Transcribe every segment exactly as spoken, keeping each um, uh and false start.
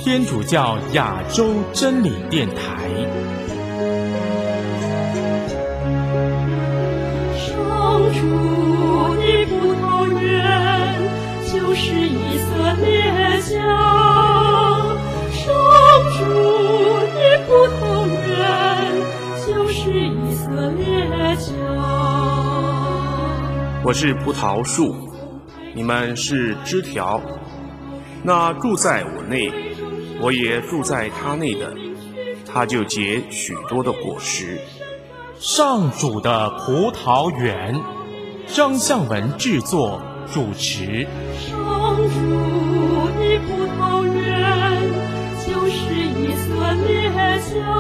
天主教亚洲真理电台。 上主的葡萄园就是以色列家，上主的葡萄园就是以色列家。 我是葡萄树，你们是枝条。那住在我内，我也住在他内的，他就结许多的果实。 上主的葡萄园，张向文制作主持。 上主的葡萄园就是以色列家，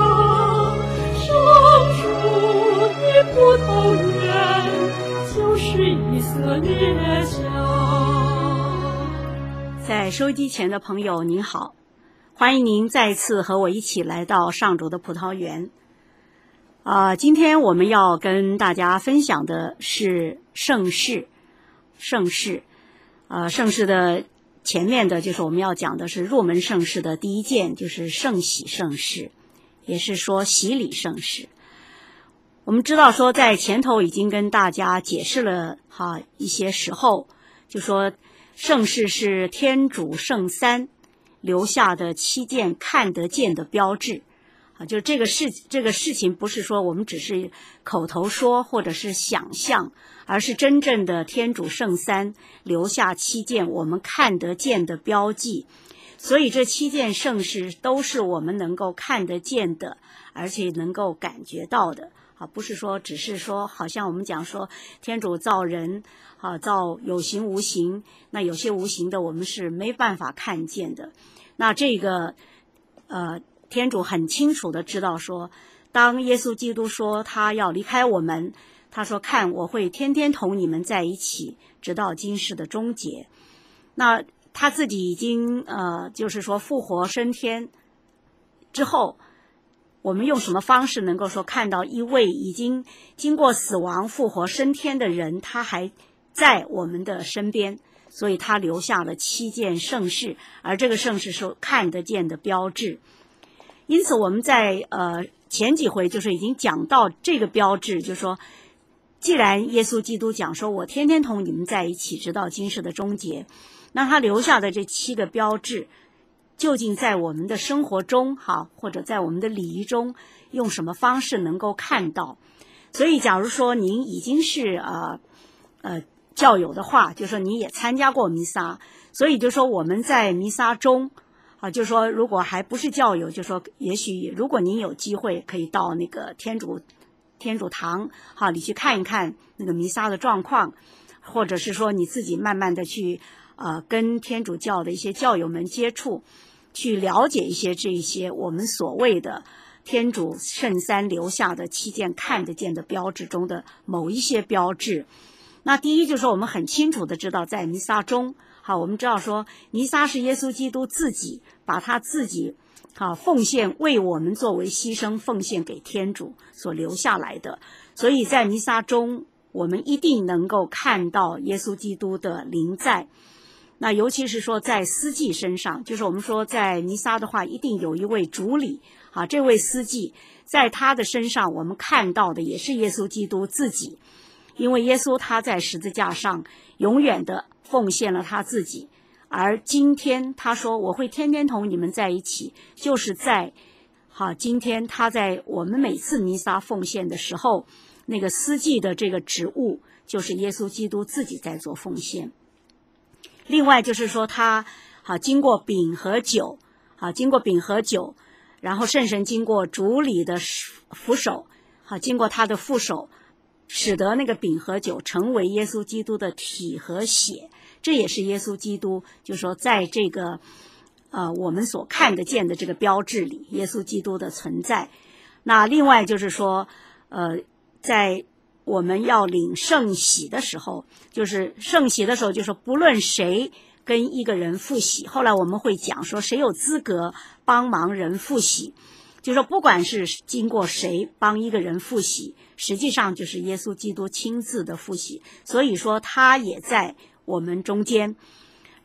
上主的葡萄园就是以色列家。 在收音机前的朋友您好，欢迎您再次和我一起来到上主的葡萄园。啊、呃，今天我们要跟大家分享的是圣事，圣事，呃，圣事的前面的就是我们要讲的是入门圣事的第一件，就是圣洗圣事，也是说洗礼圣事。我们知道说在前头已经跟大家解释了哈一些时候，就说圣事是天主圣三留下的七件看得见的标志啊，就这个事这个事情不是说我们只是口头说或者是想象，而是真正的天主圣三留下七件我们看得见的标记。所以这七件圣事都是我们能够看得见的，而且能够感觉到的啊，不是说只是说好像我们讲说天主造人啊，造有形无形，那有些无形的我们是没办法看见的。那这个呃，天主很清楚的知道说，当耶稣基督说他要离开我们，他说看我会天天同你们在一起，直到今世的终结。那他自己已经呃，就是说复活升天之后，我们用什么方式能够说看到一位已经经过死亡复活升天的人，他还在我们的身边？所以他留下了七件圣事，而这个圣事是看得见的标志。因此我们在呃前几回就是已经讲到这个标志，就是说既然耶稣基督讲说我天天同你们在一起，直到今世的终结，那他留下的这七个标志究竟在我们的生活中哈，或者在我们的礼仪中用什么方式能够看到？所以假如说您已经是呃呃教友的话，就说你也参加过弥撒，所以就说我们在弥撒中啊，就说如果还不是教友，就说也许如果您有机会可以到那个天主天主堂哈，你去看一看那个弥撒的状况，或者是说你自己慢慢的去呃跟天主教的一些教友们接触，去了解一些这一些我们所谓的天主圣三留下的七件看得见的标志中的某一些标志。那第一就是说我们很清楚的知道在弥撒中，好，我们知道说弥撒是耶稣基督自己把他自己好奉献为我们作为牺牲奉献给天主所留下来的，所以在弥撒中我们一定能够看到耶稣基督的临在。那尤其是说在司祭身上，就是我们说在弥撒的话一定有一位主礼啊，这位司祭在他的身上我们看到的也是耶稣基督自己，因为耶稣他在十字架上永远的奉献了他自己，而今天他说我会天天同你们在一起，就是在好今天他在我们每次弥撒奉献的时候，那个司祭的这个职务就是耶稣基督自己在做奉献。另外就是说他好经过饼和酒，好经过饼和酒，然后圣神经过主礼的扶手，好经过他的副手，使得那个饼和酒成为耶稣基督的体和血，这也是耶稣基督就是说在这个呃我们所看得见的这个标志里耶稣基督的存在。那另外就是说呃在我们要领圣洗的时候，就是圣洗的时候就是说不论谁跟一个人复洗，后来我们会讲说谁有资格帮忙人复洗，就是说不管是经过谁帮一个人复洗，实际上就是耶稣基督亲自的复洗，所以说他也在我们中间。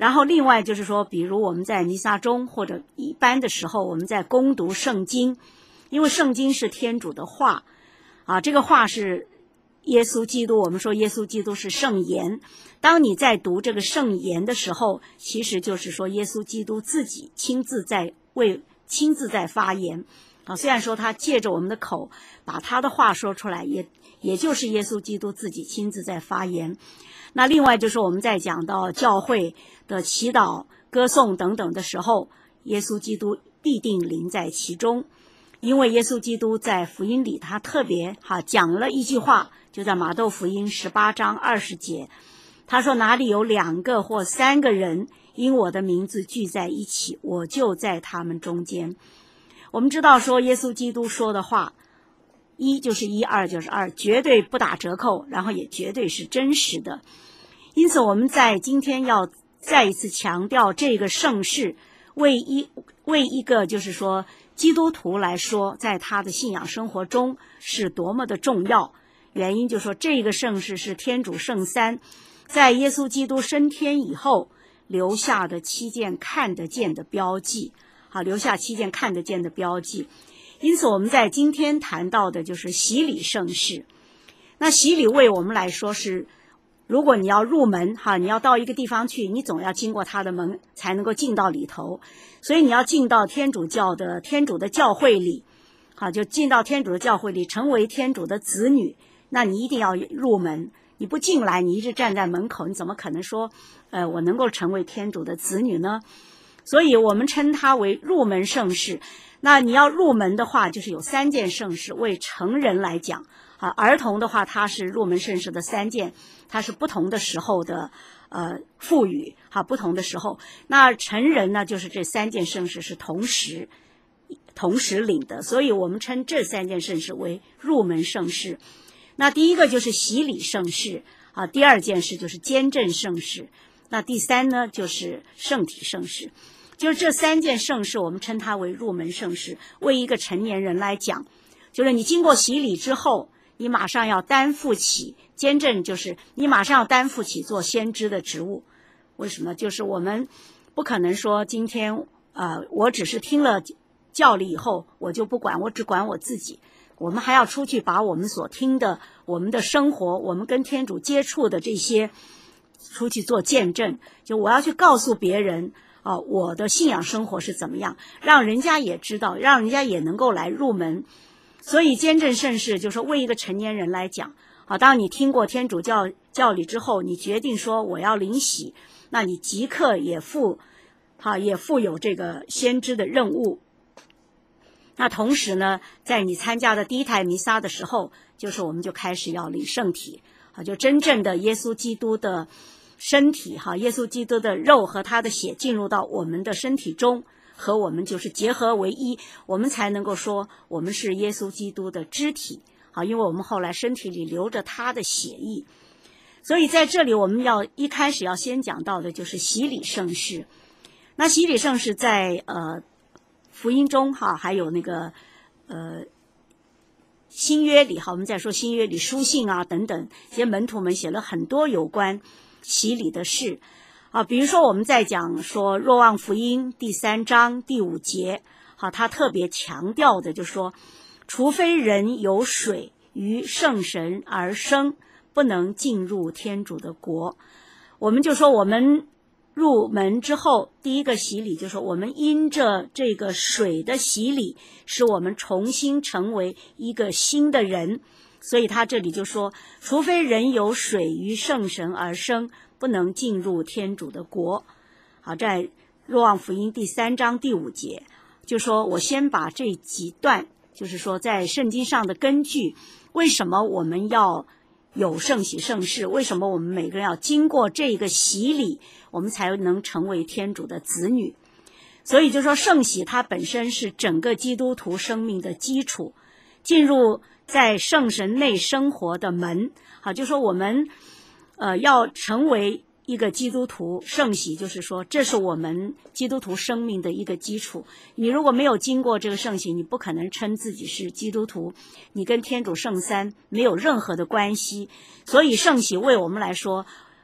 然后另外就是说，比如我们在弥撒中或者一般的时候，我们在攻读圣经，因为圣经是天主的话啊，这个话是耶稣基督，我们说耶稣基督是圣言。当你在读这个圣言的时候，其实就是说耶稣基督自己亲自在为亲自在发言啊。虽然说他借着我们的口把他的话说出来，也也就是耶稣基督自己亲自在发言。那另外就是我们在讲到教会的祈祷、歌颂等等的时候，耶稣基督必定临在其中，因为耶稣基督在福音里他特别哈讲了一句话，就在马窦福音十八章二十节，他说哪里有两个或三个人因我的名字聚在一起，我就在他们中间。我们知道说耶稣基督说的话，一就是一，二就是二，绝对不打折扣，然后也绝对是真实的。因此我们在今天要再一次强调这个圣事，为一为一个就是说基督徒来说，在他的信仰生活中是多么的重要。原因就是说这个圣事是天主圣三在耶稣基督升天以后留下的七件看得见的标记，好，留下七件看得见的标记。因此我们在今天谈到的就是洗礼圣事。那洗礼为我们来说是，如果你要入门哈，你要到一个地方去，你总要经过他的门才能够进到里头，所以你要进到天主教的天主的教会里，好，就进到天主的教会里，成为天主的子女，那你一定要入门。你不进来，你一直站在门口，你怎么可能说呃，我能够成为天主的子女呢？所以我们称它为入门圣事。那你要入门的话，就是有三件圣事。为成人来讲啊，儿童的话它是入门圣事的三件，它是不同的时候的呃赋予哈，不同的时候。那成人呢，就是这三件圣事是同时同时领的，所以我们称这三件圣事为入门圣事。那第一个就是洗礼圣事啊，第二件事就是坚振圣事，那第三呢就是圣体圣事。就是这三件圣事我们称它为入门圣事。为一个成年人来讲，就是你经过洗礼之后，你马上要担负起坚振，就是你马上要担负起做先知的职务。为什么？就是我们不可能说今天呃，我只是听了教理以后我就不管，我只管我自己。我们还要出去把我们所听的，我们的生活，我们跟天主接触的这些出去做见证，就我要去告诉别人啊，我的信仰生活是怎么样，让人家也知道，让人家也能够来入门。所以坚振圣事就是为一个成年人来讲啊，当你听过天主教教理之后，你决定说我要领洗，那你即刻也负啊也负有这个先知的任务。那同时呢，在你参加的第一台弥撒的时候，就是我们就开始要领圣体啊，就真正的耶稣基督的身体哈，耶稣基督的肉和他的血进入到我们的身体中，和我们就是结合为一，我们才能够说我们是耶稣基督的肢体啊，因为我们后来身体里流着他的血液。所以在这里我们要一开始要先讲到的就是洗礼圣事。那洗礼圣事在呃福音中哈，还有那个呃新约里哈，我们再说新约里书信啊等等，这些门徒们写了很多有关洗礼的事啊。比如说我们在讲说若望福音第三章第五节，好，他特别强调的就是说，除非人有水于圣神而生，不能进入天主的国。我们就说我们入门之后，第一个洗礼就是我们因着这个水的洗礼，使我们重新成为一个新的人。所以他这里就说，除非人有水于圣神而生，不能进入天主的国。好，在若望福音第三章第五节，就说我先把这几段，就是说在圣经上的根据，为什么我们要有圣洗圣事，为什么我们每个人要经过这个洗礼，我们才能成为天主的子女。所以就说圣洗它本身是整个基督徒生命的基础，进入在圣神内生活的门。好，就说我们呃要成为一个基督徒，圣洗就是说这是我们基督徒生命的一个基础。你如果没有经过这个圣洗，你不可能称自己是基督徒，你跟天主圣三没有任何的关系。所以圣洗为我们来说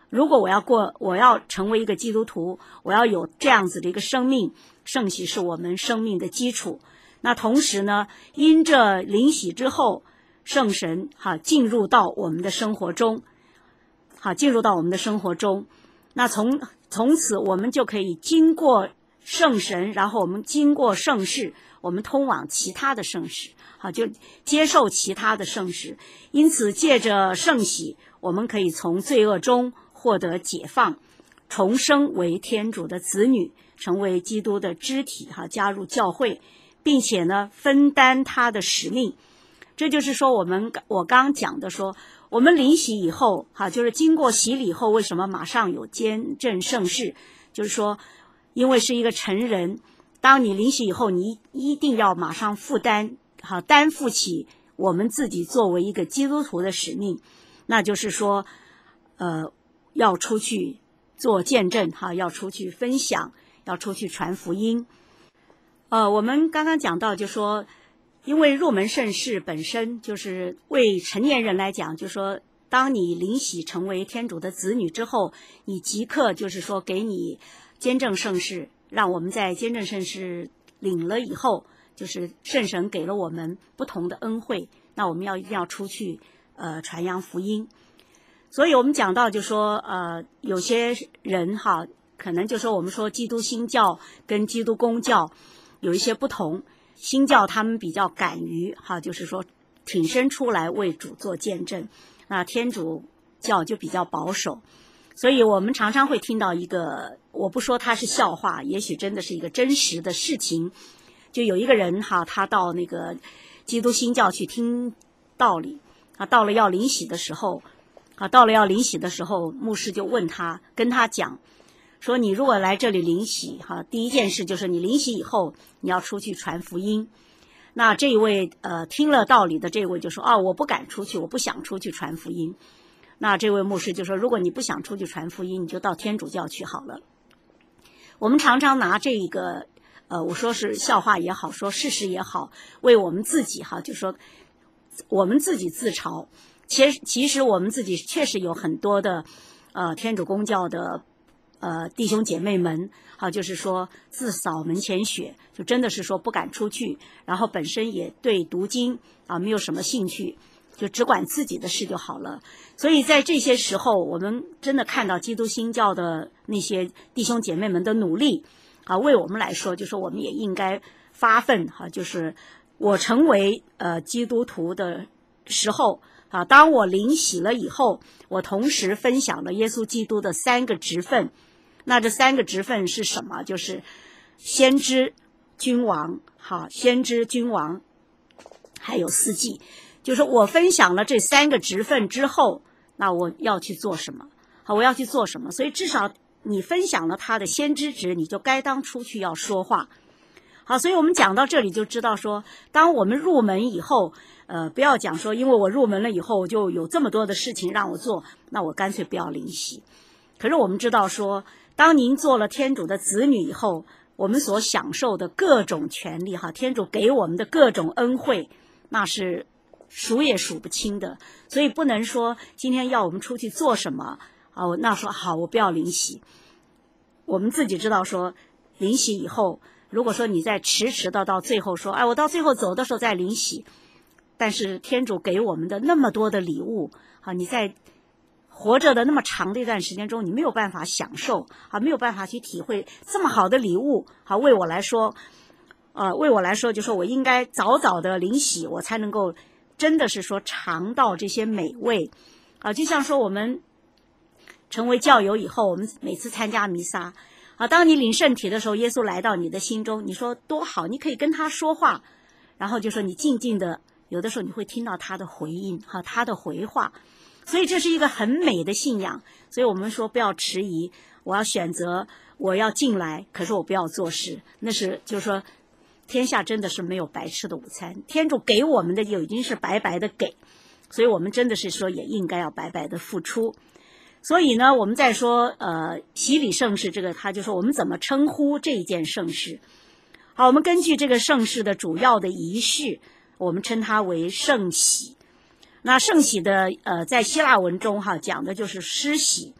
如果我要过，我要成为一个基督徒，我要有这样子的一个生命，圣洗是我们生命的基础。那同时呢，因着灵洗之后，圣神哈进入到我们的生活中，好进入到我们的生活中。那从从此我们就可以经过圣神，然后我们经过圣事，我们通往其他的圣事，好就接受其他的圣事。因此借着圣洗，我们可以从罪恶中获得解放，重生为天主的子女，成为基督的肢体，哈，加入教会，并且呢分担他的使命。这就是说我们我刚刚讲的说，我们灵洗以后，哈，就是经过洗礼后，为什么马上有见证圣事？就是说，因为是一个成人，当你灵洗以后，你一定要马上负担，好担负起我们自己作为一个基督徒的使命，那就是说，呃，要出去做见证，哈，要出去分享，要出去传福音。呃，我们刚刚讲到，就说，因为入门圣事本身就是为成年人来讲，就说当你灵洗成为天主的子女之后，你即刻就是说给你监证圣事，让我们在监证圣事领了以后，就是圣神给了我们不同的恩惠，那我们要一定要出去呃传扬福音。所以我们讲到就说呃有些人哈，可能就说我们说基督新教跟基督公教有一些不同，新教他们比较敢于哈，就是说挺身出来为主做见证，那天主教就比较保守。所以我们常常会听到一个，我不说它是笑话，也许真的是一个真实的事情。就有一个人哈，他到那个基督新教去听道理，啊，到了要灵洗的时候，啊，到了要灵洗的时候，牧师就问他，跟他讲，说你如果来这里灵洗，哈，第一件事就是你灵洗以后，你要出去传福音。那这一位呃听了道理的这位就说啊，我不敢出去，我不想出去传福音。那这位牧师就说，如果你不想出去传福音，你就到天主教去好了。我们常常拿这一个呃，我说是笑话也好，说事实也好，为我们自己哈，就说我们自己自嘲。其实其实我们自己确实有很多的呃天主公教的呃弟兄姐妹们，好，就是说自扫门前雪，就真的是说不敢出去，然后本身也对读经啊没有什么兴趣，就只管自己的事就好了。所以在这些时候，我们真的看到基督新教的那些弟兄姐妹们的努力啊，为我们来说，就说我们也应该发奋哈、啊，就是我成为呃基督徒的时候啊，当我灵洗了以后，我同时分享了耶稣基督的三个职分。那这三个职分是什么？就是先知、君王，好，先知、君王，还有司祭。就是我分享了这三个职分之后，那我要去做什么？好，我要去做什么？所以至少你分享了他的先知职，你就该当出去要说话。好，所以我们讲到这里就知道说，当我们入门以后，呃，不要讲说，因为我入门了以后就有这么多的事情让我做，那我干脆不要灵洗。可是我们知道说，当您做了天主的子女以后，我们所享受的各种权利哈，天主给我们的各种恩惠，那是数也数不清的。所以不能说今天要我们出去做什么啊，那说好我不要灵洗。我们自己知道说，灵洗以后，如果说你再迟迟的到最后说，哎，我到最后走的时候再灵洗，但是天主给我们的那么多的礼物啊，你在活着的那么长的一段时间中，你没有办法享受啊，没有办法去体会这么好的礼物啊。为我来说，呃，为我来说，就说我应该早早的灵洗，我才能够真的是说尝到这些美味啊。就像说我们成为教友以后，我们每次参加弥撒啊，当你领圣体的时候，耶稣来到你的心中，你说多好，你可以跟他说话，然后就说你静静的，有的时候你会听到他的回应哈，他的回话。所以这是一个很美的信仰，所以我们说不要迟疑，我要选择，我要进来，可是我不要做事。那是就是说，天下真的是没有白吃的午餐，天主给我们的就已经是白白的给，所以我们真的是说也应该要白白的付出。所以呢，我们在说呃洗礼圣事这个，他就说我们怎么称呼这一件圣事。好，我们根据这个圣事的主要的仪式，我们称它为圣洗。那圣洗的呃，在希腊文中哈讲的就是施洗，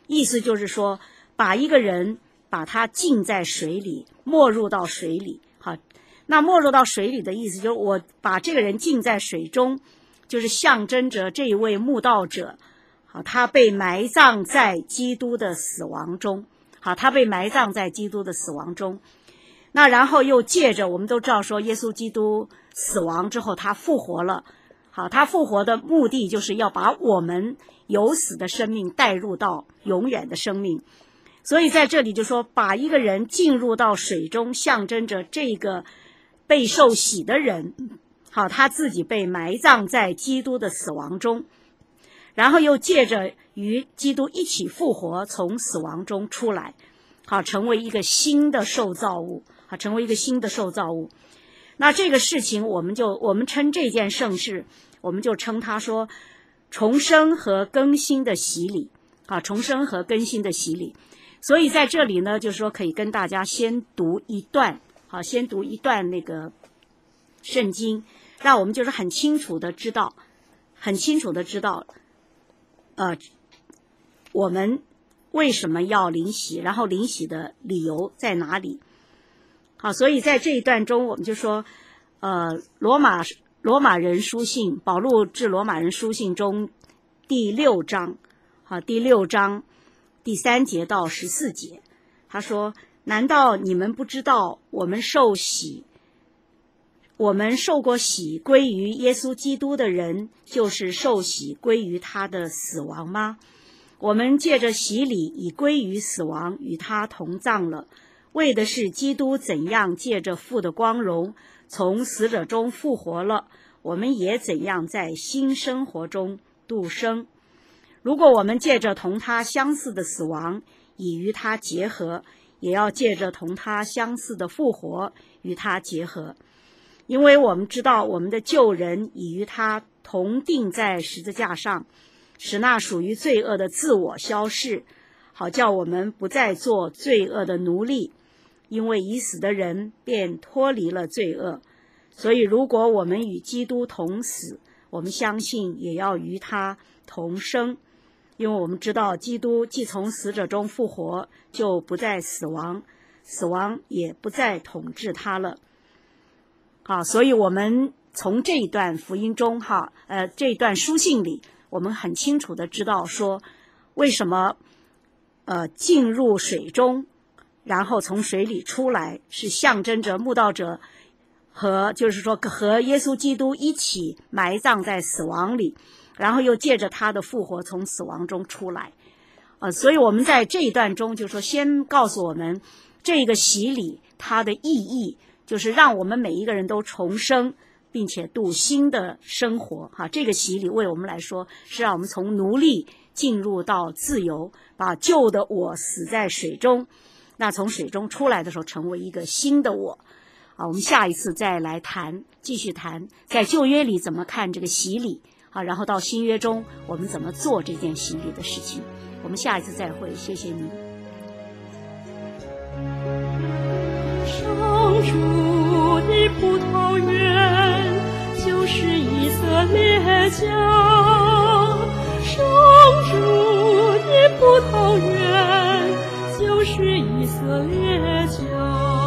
意思就是说，把一个人把他浸在水里，没入到水里。好，那没入到水里的意思就是我把这个人浸在水中，就是象征着这一位慕道者，好，他被埋葬在基督的死亡中。好，他被埋葬在基督的死亡中。那然后又借着，我们都知道说，耶稣基督死亡之后，他复活了。好，他复活的目的就是要把我们有死的生命带入到永远的生命。所以在这里就说，把一个人进入到水中，象征着这个被受洗的人，好，他自己被埋葬在基督的死亡中，然后又借着与基督一起复活，从死亡中出来，好，成为一个新的受造物，好，成为一个新的受造物。那这个事情，我们就我们称这件圣事，我们就称它说重生和更新的洗礼，啊，重生和更新的洗礼。所以在这里呢，就是说可以跟大家先读一段，好，先读一段那个圣经，让我们就是很清楚的知道，很清楚的知道，呃，我们为什么要领洗，然后领洗的理由在哪里？好，所以在这一段中，我们就说，呃，罗马罗马人书信，保禄致罗马人书信中第六章，好，第六章第三节到十四节，他说：难道你们不知道，我们受洗，我们受过洗归于耶稣基督的人，就是受洗归于他的死亡吗？我们借着洗礼已归于死亡，与他同葬了，为的是基督怎样借着父的光荣从死者中复活了，我们也怎样在新生活中度生。如果我们借着同他相似的死亡已与他结合，也要借着同他相似的复活与他结合。因为我们知道我们的旧人已与他同钉在十字架上，使那属于罪恶的自我消逝，好叫我们不再做罪恶的奴隶。因为已死的人便脱离了罪恶，所以如果我们与基督同死，我们相信也要与他同生。因为我们知道基督既从死者中复活，就不再死亡，死亡也不再统治他了。好，所以我们从这一段福音中哈，呃，这一段书信里，我们很清楚的知道说，为什么呃进入水中，然后从水里出来，是象征着慕道者和就是说和耶稣基督一起埋葬在死亡里，然后又借着他的复活从死亡中出来。呃，所以我们在这一段中就说，先告诉我们这个洗礼它的意义，就是让我们每一个人都重生，并且度新的生活。哈，这个洗礼为我们来说，是让我们从奴隶进入到自由，把旧的我死在水中，那从水中出来的时候，成为一个新的我。啊，我们下一次再来谈，继续谈在旧约里怎么看这个洗礼。啊，然后到新约中，我们怎么做这件洗礼的事情？我们下一次再会，谢谢您。 上主的葡萄园就是以色列家，上主的葡萄园就是以色列家。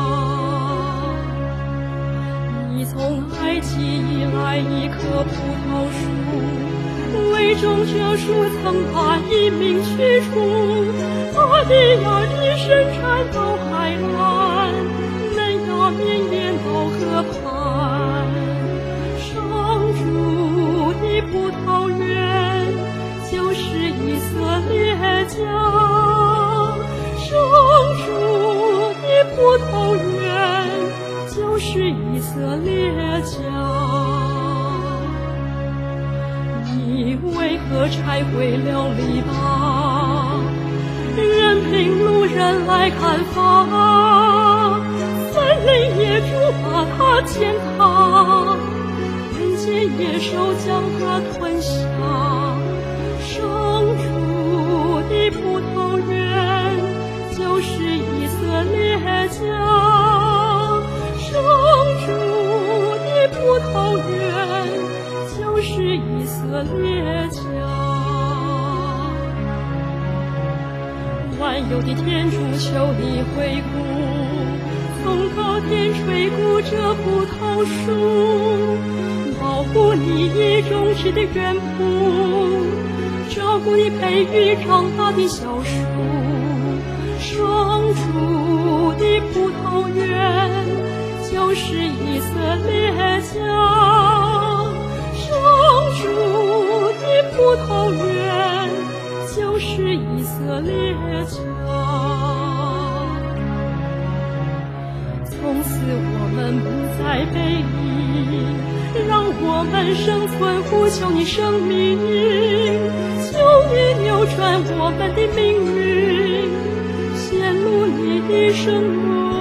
你从埃及以来一棵葡萄树，为种这树曾把一名驱除，他的芽已伸展到海岸，嫩芽绵延到河畔。上主的葡萄园就是以色列家，上主的葡萄园就是以色列家。你为何拆毁了篱笆，任凭路人来砍伐？森林野猪把它践踏，人间野兽将它吞下。上主的葡萄园就是以色列家，上主的葡萄园就是以色列家。 有的天主求你回顾，从高天垂顾这葡萄树，保护你已种植的园圃，照顾你培育长大的小树。上主的葡萄园就是以色列家，上主的葡萄园就是以色列家。从此我们不再背离，让我们生存呼求你生命，求你扭转我们的命运，显露你的圣容，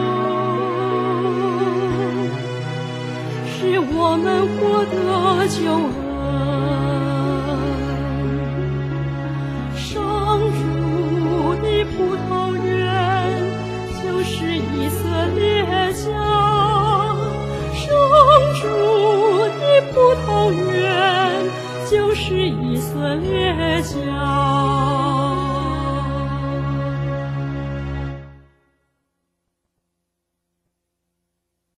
使我们获得救恩。上主的葡萄园就是以色列家，上主的葡萄园就是以色列家。